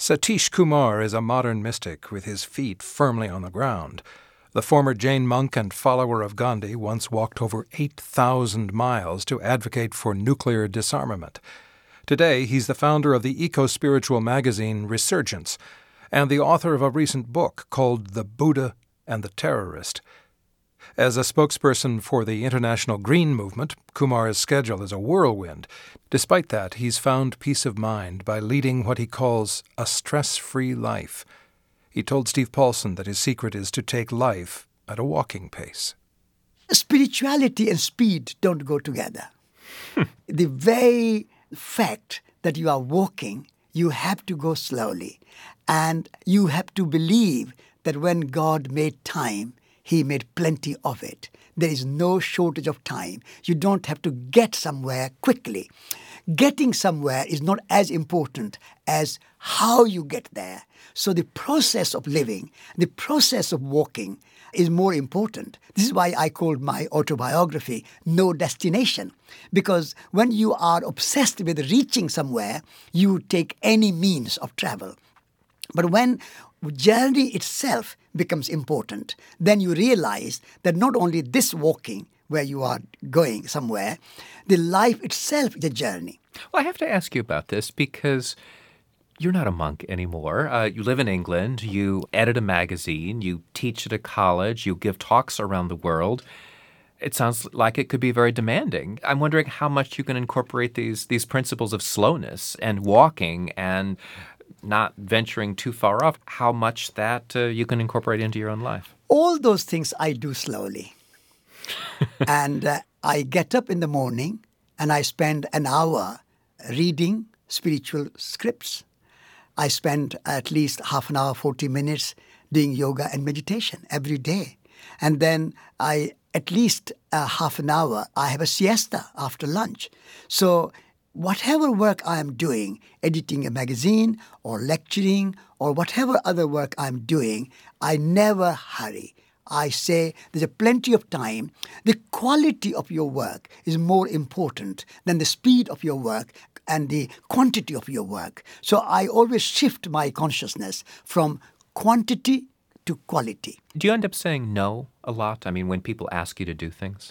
Satish Kumar is a modern mystic with his feet firmly on the ground. The former Jain monk and follower of Gandhi once walked over 8,000 miles to advocate for nuclear disarmament. Today, he's the founder of the eco-spiritual magazine Resurgence and the author of a recent book called The Buddha and the Terrorist. As a spokesperson for the International Green Movement, Kumar's schedule is a whirlwind. Despite that, he's found peace of mind by leading what he calls a stress-free life. He told Steve Paulson that his secret is to take life at a walking pace. Spirituality and speed don't go together. The very fact that you are walking, you have to go slowly. And you have to believe that when God made time, He made plenty of it. There is no shortage of time. You don't have to get somewhere quickly. Getting somewhere is not as important as how you get there. So the process of living, the process of walking is more important. This is why I called my autobiography No Destination. Because when you are obsessed with reaching somewhere, you take any means of travel. But when journey itself becomes important, then you realize that not only this walking where you are going somewhere, the life itself is a journey. Well, I have to ask you about this because you're not a monk anymore. You live in England. You edit a magazine. You teach at a college. You give talks around the world. It sounds like it could be very demanding. I'm wondering how much you can incorporate these principles of slowness and walking and not venturing too far off, how much that you can incorporate into your own life. All those things I do slowly. And I get up in the morning and I spend an hour reading spiritual scripts. I spend at least half an hour, 40 minutes doing yoga and meditation every day. And then at least half an hour, I have a siesta after lunch. So whatever work I am doing, editing a magazine or lecturing or whatever other work I'm doing, I never hurry. I say there's a plenty of time. The quality of your work is more important than the speed of your work and the quantity of your work. So I always shift my consciousness from quantity to quality. Do you end up saying no a lot? I mean, when people ask you to do things?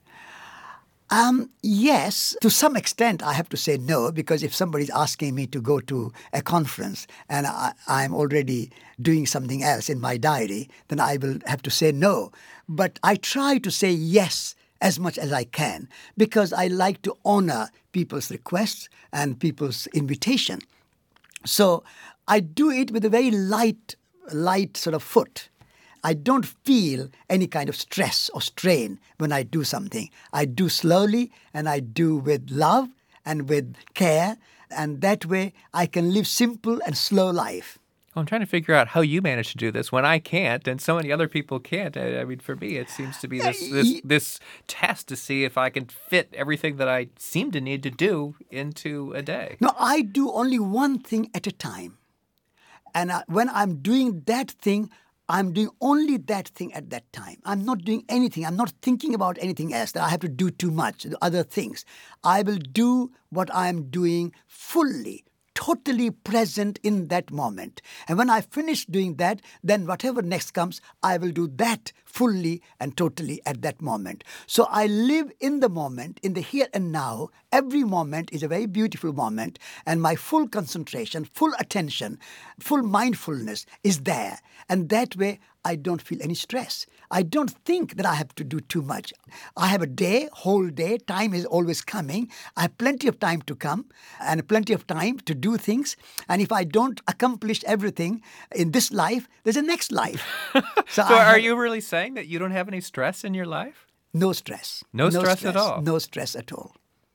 Yes, to some extent I have to say no, because if somebody's asking me to go to a conference and I'm already doing something else in my diary, then I will have to say no. But I try to say yes as much as I can because I like to honor people's requests and people's invitation. So I do it with a very light sort of foot. I don't feel any kind of stress or strain when I do something. I do slowly and I do with love and with care. And that way I can live simple and slow life. Well, I'm trying to figure out how you manage to do this when I can't and so many other people can't. I mean, for me, it seems to be this test to see if I can fit everything that I seem to need to do into a day. No, I do only one thing at a time. And when I'm doing that thing, I'm doing only that thing at that time. I'm not doing anything. I'm not thinking about anything else that I have to do too much, other things. I will do what I'm doing fully, totally present in that moment. And when I finish doing that, then whatever next comes, I will do that fully and totally at that moment. So I live in the moment, in the here and now. Every moment is a very beautiful moment, and my full concentration, full attention, full mindfulness is there. And that way, I don't feel any stress. I don't think that I have to do too much. I have a day, whole day. Time is always coming. I have plenty of time to come and plenty of time to do things. And if I don't accomplish everything in this life, there's a next life. So are you really saying that you don't have any stress in your life? No stress. No stress at all? No stress at all.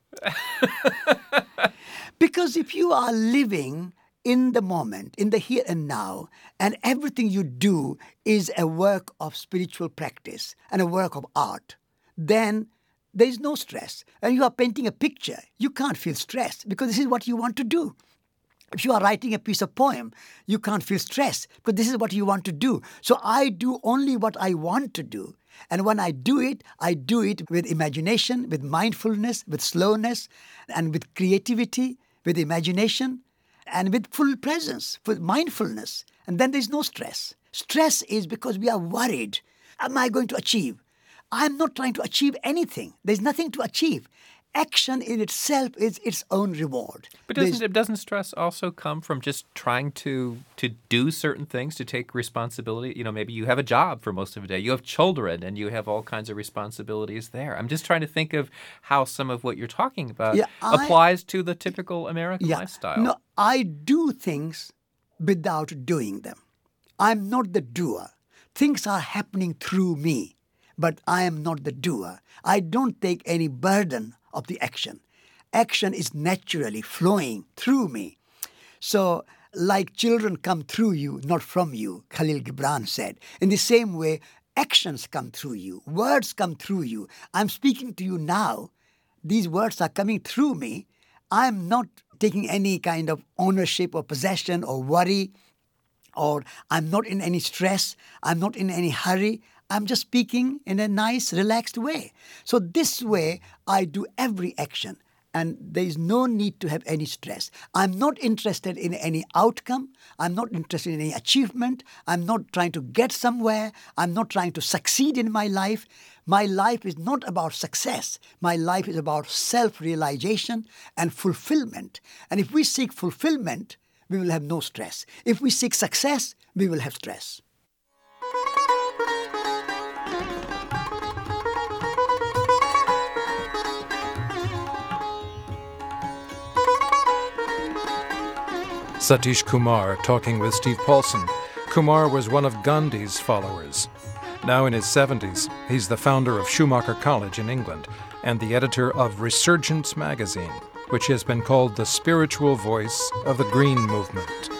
Because if you are living in the moment, in the here and now, and everything you do is a work of spiritual practice and a work of art, then there is no stress. And you are painting a picture, you can't feel stressed because this is what you want to do. If you are writing a piece of poem, you can't feel stressed because this is what you want to do. So I do only what I want to do. And when I do it with imagination, with mindfulness, with slowness, and with creativity, with imagination. and with full presence, with mindfulness. And then there's no stress. Stress is because we are worried. Am I going to achieve? I'm not trying to achieve anything. There's nothing to achieve. Action in itself is its own reward. But doesn't stress also come from just trying to do certain things, to take responsibility? You know, maybe you have a job for most of the day. You have children and you have all kinds of responsibilities there. I'm just trying to think of how some of what you're talking about applies to the typical American lifestyle. No, I do things without doing them. I'm not the doer. Things are happening through me, but I am not the doer. I don't take any burden of the action. Action is naturally flowing through me. So, like children come through you, not from you, Khalil Gibran said. In the same way, actions come through you. Words come through you. I'm speaking to you now. These words are coming through me. I'm not taking any kind of ownership or possession or worry, or I'm not in any stress. I'm not in any hurry. I'm just speaking in a nice, relaxed way. So this way, I do every action, and there is no need to have any stress. I'm not interested in any outcome. I'm not interested in any achievement. I'm not trying to get somewhere. I'm not trying to succeed in my life. My life is not about success. My life is about self-realization and fulfillment. And if we seek fulfillment, we will have no stress. If we seek success, we will have stress. Satish Kumar talking with Steve Paulson. Kumar was one of Gandhi's followers. Now in his 70s, he's the founder of Schumacher College in England and the editor of Resurgence magazine, which has been called the spiritual voice of the Green Movement.